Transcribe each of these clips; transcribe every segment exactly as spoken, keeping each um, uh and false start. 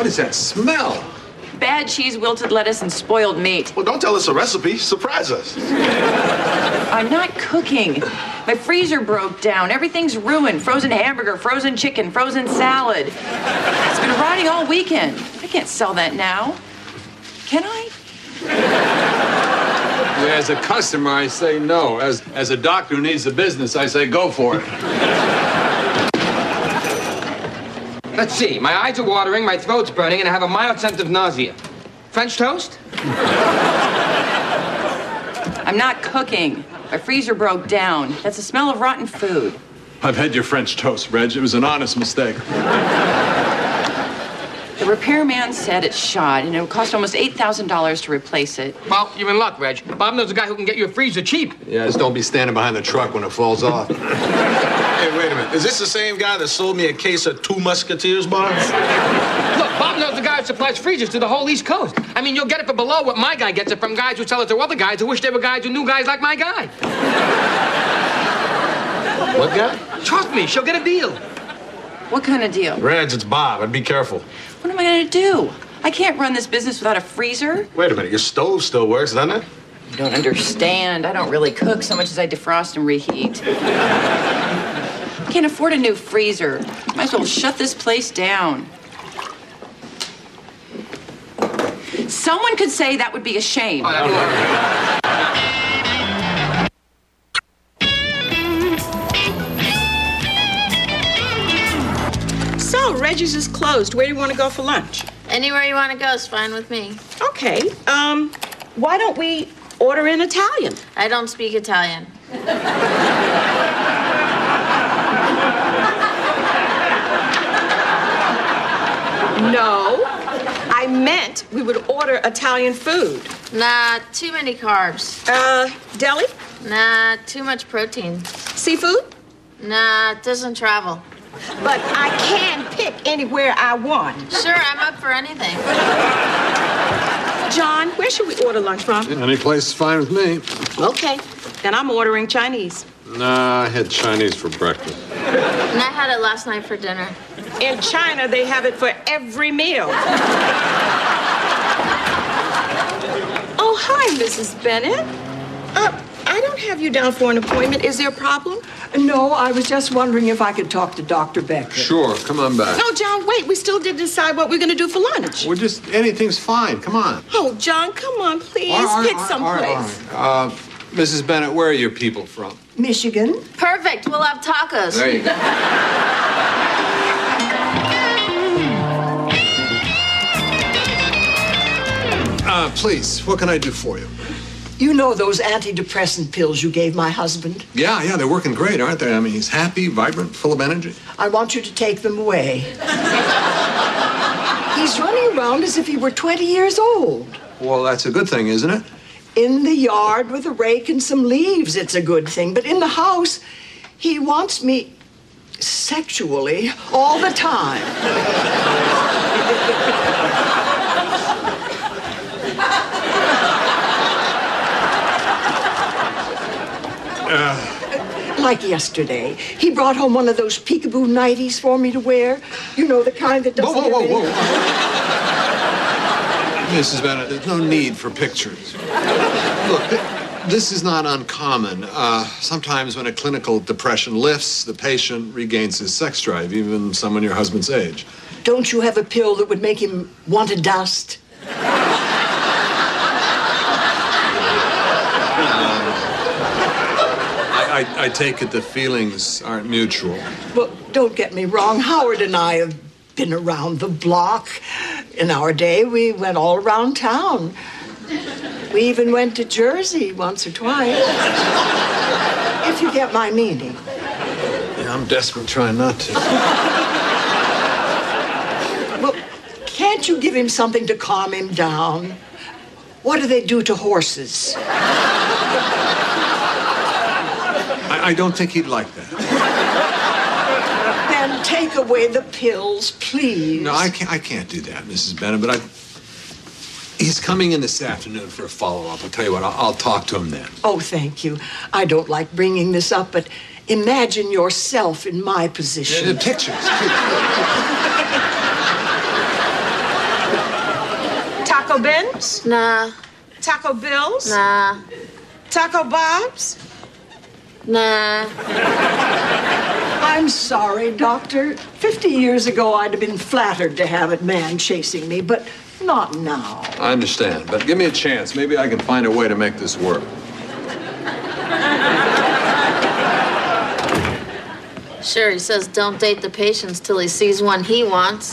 is that smell? Bad cheese, wilted lettuce, and spoiled meat. Well, don't tell us a recipe. Surprise us. I'm not cooking. My freezer broke down. Everything's ruined. Frozen hamburger, frozen chicken, frozen salad. It's been rotting all weekend. I can't sell that now. Can I? As a customer, I say no. As, as a doctor who needs the business, I say go for it. Let's see. My eyes are watering, my throat's burning, and I have a mild sense of nausea. French toast? I'm not cooking. My freezer broke down. That's the smell of rotten food. I've had your French toast, Reg. It was an honest mistake. The repairman said it's shot, and it would cost almost eight thousand dollars to replace it. Well, you're in luck, Reg. Bob knows a guy who can get you a freezer cheap. Yeah, just don't be standing behind the truck when it falls off. Hey, wait a minute. Is this the same guy that sold me a case of Two Musketeers bars? Look, Bob knows the guy who supplies freezers to the whole East Coast. I mean, you'll get it for below what my guy gets it from guys who sell it to other guys who wish they were guys who knew guys like my guy. What guy? Trust me, she'll get a deal. What kind of deal? Reg, it's Bob. I'd be careful. What am I going to do? I can't run this business without a freezer. Wait a minute. Your stove still works, doesn't it? You don't understand. I don't really cook so much as I defrost and reheat. I can't afford a new freezer. Might as well shut this place down. Someone could say that would be a shame. Oh, that'd be So, Reggie's is closed. Where do you want to go for lunch? Anywhere you want to go is fine with me. Okay. Um, why don't we order in Italian? I don't speak Italian. No. I meant we would order Italian food. Nah, too many carbs. Uh, deli? Nah, too much protein. Seafood? Nah, it doesn't travel. But I can pick anywhere I want. Sure, I'm up for anything. John, where should we order lunch from? Any place is fine with me. Okay. Then I'm ordering Chinese. Nah, I had Chinese for breakfast. And I had it last night for dinner. In China, they have it for every meal. Oh, hi, Missus Bennett. Uh, I don't have you down for an appointment. Is there a problem? No, I was just wondering if I could talk to Doctor Becker. Sure, come on back. No, John, wait. We still didn't decide what we're going to do for lunch. We're just, anything's fine. Come on. Oh, John, come on, please. All right, Pick all right, someplace. all right, all right. Uh, Missus Bennett, where are your people from? Michigan. Perfect. We'll have tacos. There you go. Uh, please, what can I do for you? You know those antidepressant pills you gave my husband? Yeah, yeah, they're working great, aren't they? I mean, he's happy, vibrant, full of energy. I want you to take them away. He's running around as if he were twenty years old. Well, that's a good thing, isn't it? In the yard with a rake and some leaves, it's a good thing. But in the house, he wants me sexually all the time. Uh, like yesterday, he brought home one of those peekaboo nighties for me to wear. You know, the kind that doesn't... Whoa, whoa, have whoa, any... whoa. Missus Bennett, there's no need for pictures. Look, th this is not uncommon. Uh, sometimes when a clinical depression lifts, the patient regains his sex drive, even someone your husband's age. Don't you have a pill that would make him want to dust? I, I take it the feelings aren't mutual. Well, don't get me wrong. Howard and I have been around the block. In our day, we went all around town. We even went to Jersey once or twice. If you get my meaning. Yeah, I'm desperate trying not to. Well, can't you give him something to calm him down? What do they do to horses? I, I don't think he'd like that. Then take away the pills, please. No, I can't, I can't do that, Missus Bennett, but I... He's coming in this afternoon for a follow-up. I'll tell you what, I'll, I'll talk to him then. Oh, thank you. I don't like bringing this up, but imagine yourself in my position. Uh, pictures. Taco Ben's? Nah, Taco Bill's? nah, Taco Bob's? nah. I'm sorry, Doctor. Fifty years ago, I'd have been flattered to have a man chasing me, but not now. I understand, but give me a chance. Maybe I can find a way to make this work. Sure, he says don't date the patients till he sees one he wants.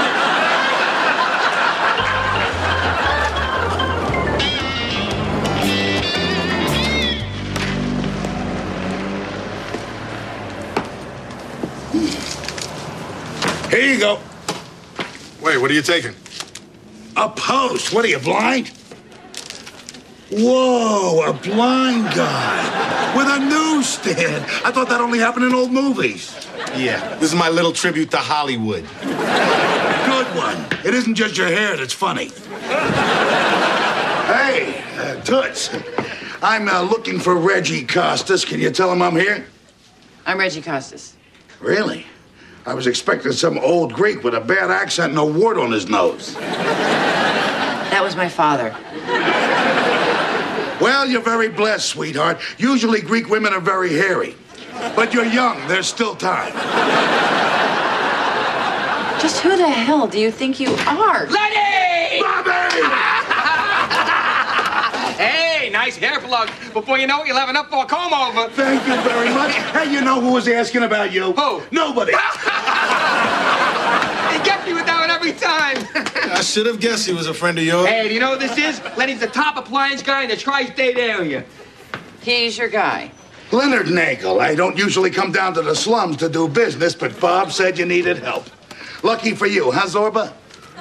Here you go. Wait, what are you taking? A post. What are you, blind? Whoa, a blind guy with a newsstand. I thought that only happened in old movies. Yeah, this is my little tribute to Hollywood. Good one. It isn't just your hair that's funny. Hey, uh, Toots. I'm uh, looking for Reggie Costas. Can you tell him I'm here? I'm Reggie Costas. Really? I was expecting some old Greek with a bad accent and a wart on his nose. That was my father. Well, you're very blessed, sweetheart. Usually Greek women are very hairy. But you're young. There's still time. Just who the hell do you think you are? Lenny! Bobby! Hey, nice hair plug. Before you know it, you'll have enough for a comb over. Thank you very much. Hey, you know who was asking about you? Who? Nobody. He gets me with that one every time. I should have guessed he was a friend of yours. Hey, do you know what this is? Lenny's the top appliance guy in the tri-state area. He's your guy. Leonard Nagel. I don't usually come down to the slums to do business, but Bob said you needed help. Lucky for you, huh, Zorba?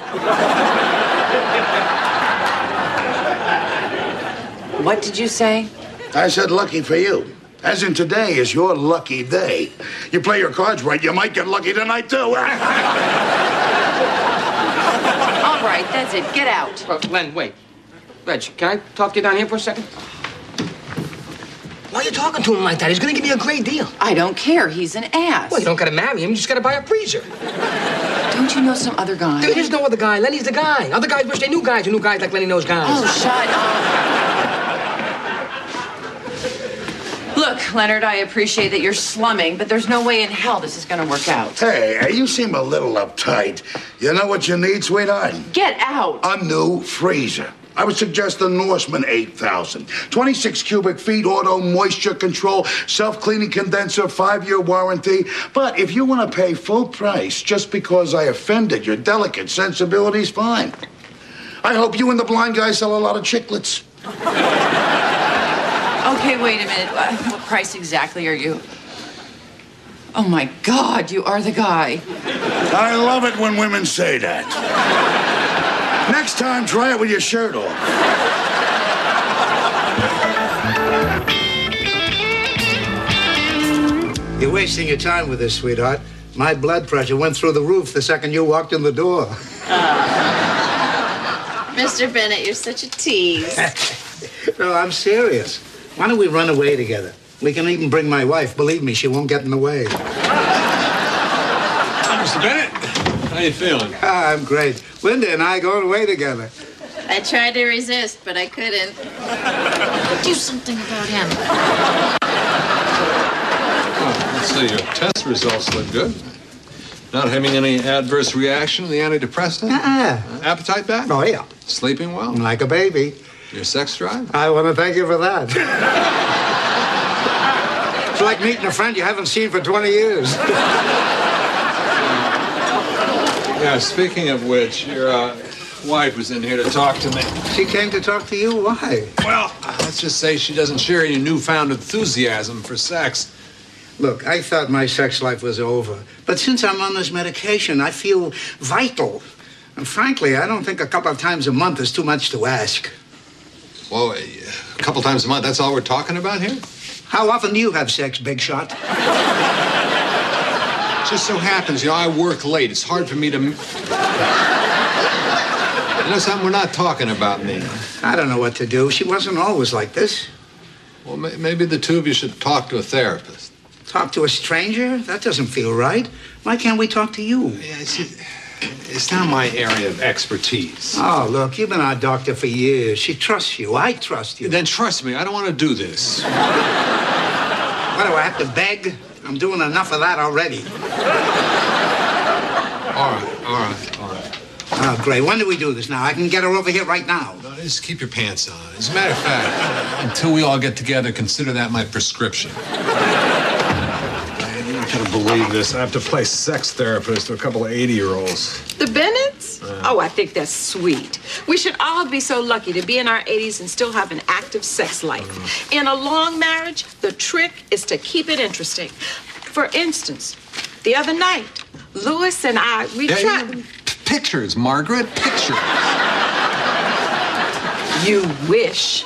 What did you say? I said lucky for you. As in today is your lucky day. You play your cards right, you might get lucky tonight, too. All right, that's it. Get out. Oh, Len, wait. Reg, can I talk to you down here for a second? Why are you talking to him like that? He's gonna give me a great deal. I don't care. He's an ass. Well, you don't gotta marry him. You just gotta buy a freezer. Don't you know some other guy? There is no other guy. Lenny's the guy. Other guys wish they knew guys who knew guys like Lenny knows guys. Oh, shut up. Look, Leonard, I appreciate that you're slumming, but there's no way in hell this is gonna work out. Hey, you seem a little uptight. You know what you need, sweetheart? Get out. A new freezer. I would suggest the Norseman eight thousand. twenty-six cubic feet, auto moisture control, self-cleaning condenser, five-year warranty. But if you want to pay full price just because I offended your delicate sensibilities, fine. I hope you and the blind guy sell a lot of chiclets. Okay, wait a minute. Uh, What price exactly are you? Oh, my God, you are the guy. I love it when women say that. Next time, try it with your shirt off. You're wasting your time with this, sweetheart. My blood pressure went through the roof the second you walked in the door. Mister Bennett, you're such a tease. No, I'm serious. Why don't we run away together? We can even bring my wife. Believe me, she won't get in the way. Mister Bennett, how you feeling? Ah, I'm great. Linda and I going away together. I tried to resist, but I couldn't. Do something about him. Oh, let's see, your test results look good. Not having any adverse reaction to the antidepressant? Uh-uh. Appetite back? Oh, yeah. Sleeping well? Like a baby. Your sex drive? I want to thank you for that. It's like meeting a friend you haven't seen for twenty years. Yeah, speaking of which, your uh, wife was in here to talk to me. She came to talk to you? Why? Well, let's just say she doesn't share your newfound enthusiasm for sex. Look, I thought my sex life was over. But since I'm on this medication, I feel vital. And frankly, I don't think a couple of times a month is too much to ask. Well, a couple times a month, that's all we're talking about here? How often do you have sex, big shot? Just so happens, you know, I work late. It's hard for me to... You know something? We're not talking about me. I don't know what to do. She wasn't always like this. Well, may- maybe the two of you should talk to a therapist. Talk to a stranger? That doesn't feel right. Why can't we talk to you? Yeah, see, It's not my area of expertise. Oh, look, you've been our doctor for years. She trusts you. I trust you. Then trust me, I don't want to do this. What, do I have to beg? I'm doing enough of that already. All right, all right, all right. Oh, great. When do we do this now? I can get her over here right now. No, just keep your pants on. As a matter of fact, until we all get together, consider that my prescription. Man, you're not gonna believe this. I have to play sex therapist to a couple of eighty-year-olds. The Bennetts? Uh, oh, I think that's sweet. We should all be so lucky to be in our eighties and still have an active sex life. Uh, in a long marriage, the trick is to keep it interesting. For instance, the other night, Louis and I, we yeah, tried... Yeah. Pictures, Margaret, pictures. You wish.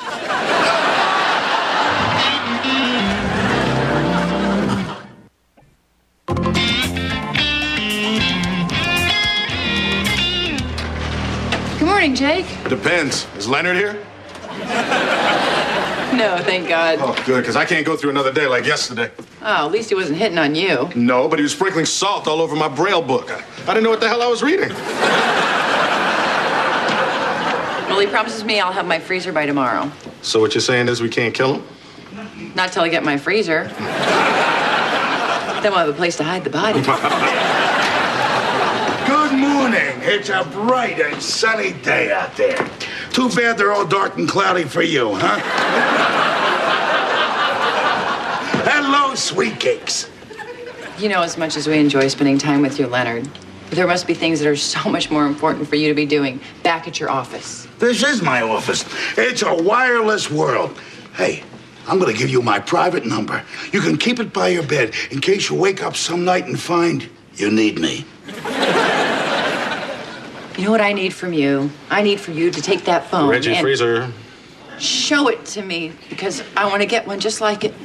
Good morning, Jake. Depends. Is Leonard here? No, thank God. Oh, good, because I can't go through another day like yesterday. Oh, at least he wasn't hitting on you. No, but he was sprinkling salt all over my Braille book. I, I didn't know what the hell I was reading. Well, he promises me I'll have my freezer by tomorrow. So what you're saying is we can't kill him? Not till I get my freezer. Then we'll have a place to hide the body. Good morning. It's a bright and sunny day out there. Too bad they're all dark and cloudy for you, huh? Hello, sweet cakes. You know, as much as we enjoy spending time with you, Leonard, there must be things that are so much more important for you to be doing back at your office. This is my office. It's a wireless world. Hey, I'm gonna give you my private number. You can keep it by your bed in case you wake up some night and find you need me. You know what I need from you? I need for you to take that phone Reggie and Freezer. show it to me because I want to get one just like it.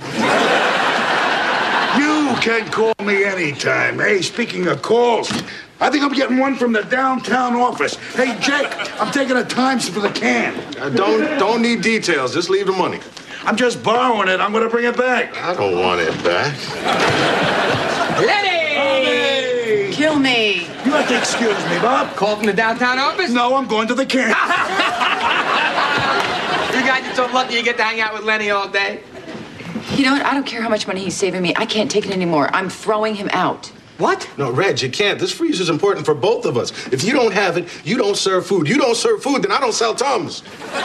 You can call me anytime. Hey, speaking of calls, I think I'm getting one from the downtown office. Hey, Jake, I'm taking a Times for the can. I don't don't need details. Just leave the money. I'm just borrowing it. I'm gonna bring it back. I don't want it back. Lenny! Kill me. You have to excuse me, Bob. Call from the downtown office? No, I'm going to the can. You guys are so lucky you get to hang out with Lenny all day. You know what? I don't care how much money he's saving me. I can't take it anymore. I'm throwing him out. What? No, Reg, you can't. This freezer's important for both of us. If you don't have it, you don't serve food. You don't serve food, then I don't sell Tums.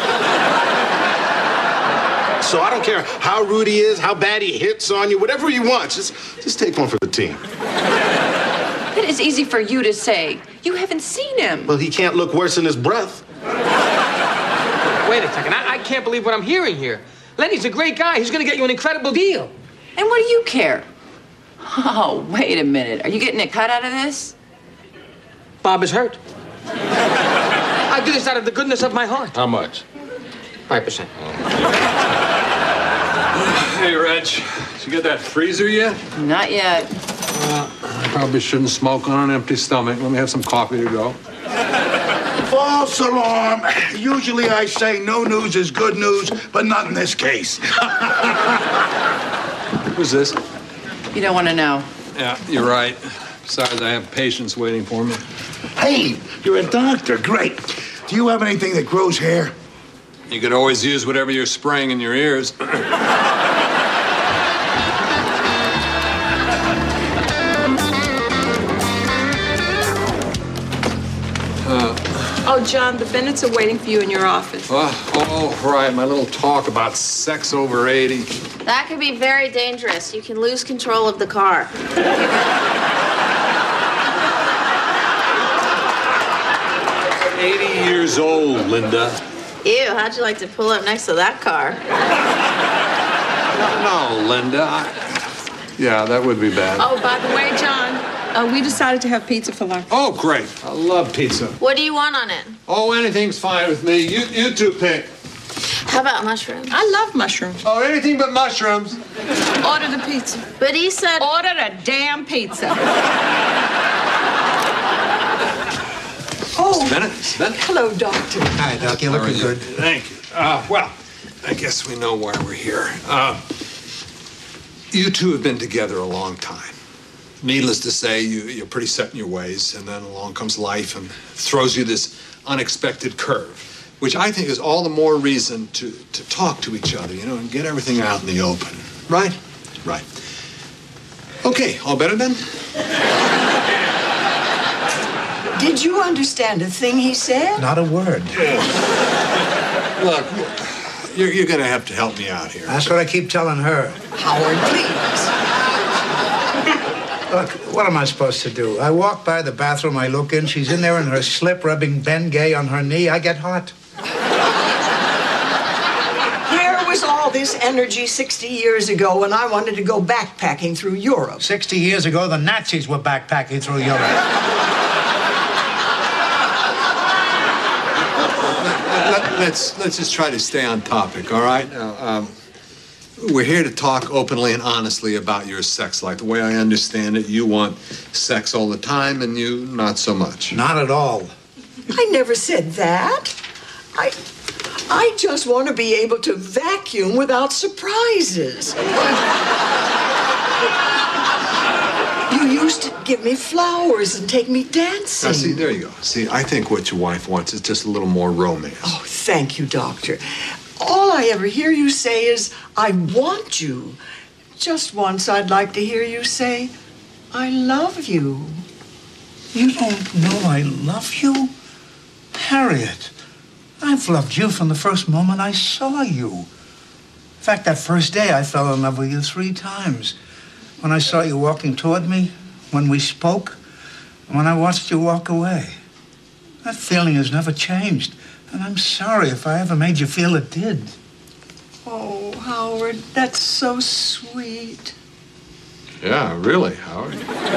So I don't care how rude he is, how bad he hits on you, whatever he wants. Just, just take one for the team. It is easy for you to say. You haven't seen him. Well, he can't look worse than his breath. Wait a second. I, I can't believe what I'm hearing here. Lenny's a great guy. He's going to get you an incredible deal. And what do you care? Oh, wait a minute. Are you getting a cut out of this? Bob is hurt. I do this out of the goodness of my heart. How much? Five percent. Hey, Reg, did you get that freezer yet? Not yet. Uh, I probably shouldn't smoke on an empty stomach. Let me have some coffee to go. False alarm. Usually I say no news is good news, but not in this case. Who's this? You don't want to know. Yeah, you're right. Besides, I have patients waiting for me. Hey, you're a doctor. Great. Do you have anything that grows hair? You could always use whatever you're spraying in your ears. Oh, John, the Bennetts are waiting for you in your office. Oh, oh, right. My little talk about sex over eighty. That could be very dangerous. You can lose control of the car. eighty years old, Linda. Ew, how'd you like to pull up next to that car? No, no, Linda. I... Yeah, that would be bad. Oh, by the way, John, uh, we decided to have pizza for lunch. Oh, great. I love pizza. What do you want on it? Oh, anything's fine with me. You, you two pick. How about mushrooms? I love mushrooms. Oh, anything but mushrooms. Order the pizza. But he said... Order the damn pizza. Oh, Bennett, Bennett. Hello, Doctor. Hi, Doc. You're How are looking you? good. Thank you. Uh, well, I guess we know why we're here. Uh, you two have been together a long time. Needless to say, you, you're pretty set in your ways, and then along comes life and throws you this unexpected curve, which I think is all the more reason to, to talk to each other, you know, and get everything out in the open. Right? Right. Okay, all better then? Did you understand a thing he said? Not a word. Look, you're, you're going to have to help me out here. That's what I keep telling her. Howard, please. Look, what am I supposed to do? I walk by the bathroom, I look in, she's in there in her slip rubbing Ben Gay on her knee. I get hot. Where was all this energy sixty years ago when I wanted to go backpacking through Europe? sixty years ago, the Nazis were backpacking through Europe. Let, let's, let's just try to stay on topic, all right? Now, um, we're here to talk openly and honestly about your sex life. The way I understand it, you want sex all the time, and you not so much. Not at all. I never said that. I, I just want to be able to vacuum without surprises. You used to give me flowers and take me dancing. Now, see, there you go. See, I think what your wife wants is just a little more romance. Oh, thank you, Doctor. All I ever hear you say is, I want you. Just once I'd like to hear you say, I love you. You don't know I love you? Harriet, I've loved you from the first moment I saw you. In fact, that first day I fell in love with you three times. When I saw you walking toward me, when we spoke, and when I watched you walk away. That feeling has never changed. And I'm sorry if I ever made you feel it did. Oh, Howard, that's so sweet. Yeah, really, Howard.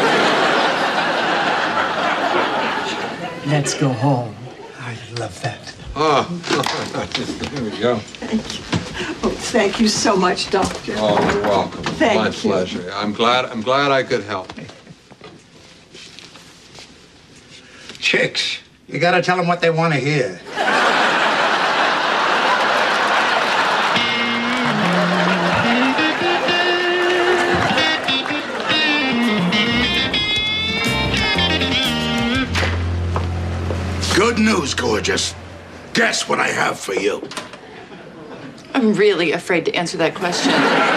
Let's go home. I love that. Oh, there we go. Thank you. Oh, thank you so much, Doctor. Oh, you're welcome. Thank My you. pleasure. I'm glad. I'm glad I could help. Chicks, you gotta tell them what they want to hear. Good news, gorgeous. Guess what I have for you. I'm really afraid to answer that question.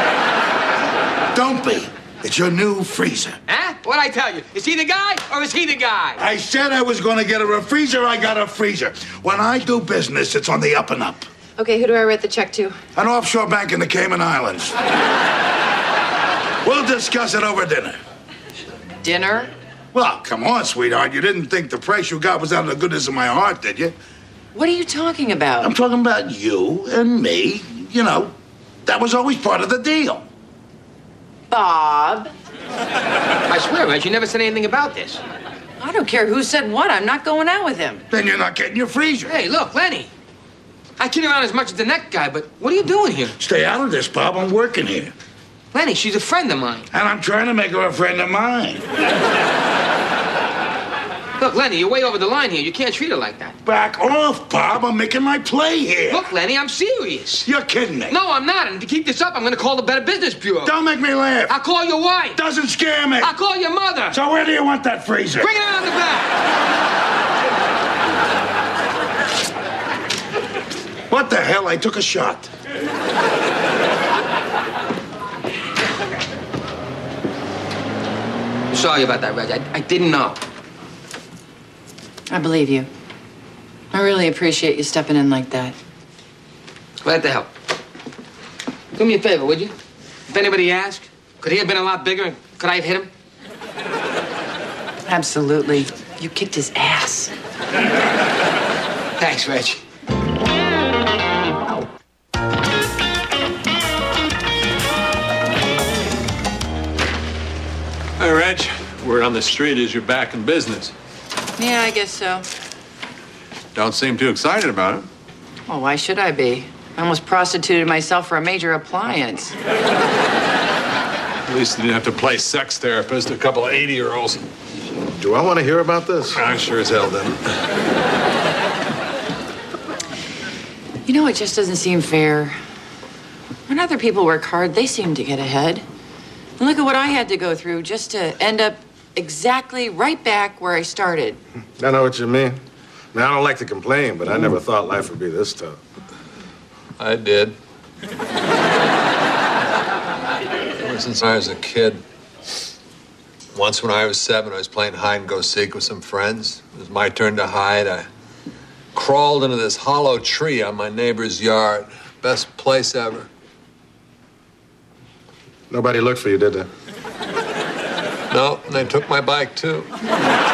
Don't be. It's your new freezer. Huh? What'd I tell you? Is he the guy or is he the guy? I said I was going to get her a freezer. I got a freezer. When I do business, it's on the up and up. Okay, who do I write the check to? An offshore bank in the Cayman Islands. We'll discuss it over dinner. Dinner? Well, come on, sweetheart. You didn't think the price you got was out of the goodness of my heart, did you? What are you talking about? I'm talking about you and me. You know, that was always part of the deal. Bob. I swear, Reg, you never said anything about this. I don't care who said what. I'm not going out with him. Then you're not getting your freezer. Hey, look, Lenny. I kid around as much as the neck guy, but what are you doing here? Stay out of this, Bob. I'm working here. Lenny, she's a friend of mine. And I'm trying to make her a friend of mine. Look, Lenny, you're way over the line here. You can't treat her like that. Back off, Bob. I'm making my play here. Look, Lenny, I'm serious. You're kidding me. No, I'm not. And to keep this up, I'm going to call the Better Business Bureau. Don't make me laugh. I'll call your wife. Doesn't scare me. I'll call your mother. So where do you want that freezer? Bring it around the back. What the hell? I took a shot. Sorry about that, Reg. I, I didn't know. I believe you. I really appreciate you stepping in like that. Glad to help. Do me a favor, would you? If anybody asks, could he have been a lot bigger and could I have hit him? Absolutely. You kicked his ass. Thanks, Reg. Hey, Reg. Word on the street is you're back in business. Yeah, I guess so. Don't seem too excited about it. Well, why should I be? I almost prostituted myself for a major appliance. At least you didn't have to play sex therapist to a couple of eighty-year-olds. Do I want to hear about this? I sure as hell didn't. You know, it just doesn't seem fair. When other people work hard, they seem to get ahead. And look at what I had to go through just to end up exactly right back where I started. I know what you mean. I mean, I don't like to complain, but I never thought life would be this tough. I did. Ever since I was a kid. Once when I was seven, I was playing hide and go seek with some friends. It was my turn to hide. I crawled into this hollow tree on my neighbor's yard. Best place ever. Nobody looked for you, did they? No, and they took my bike, too.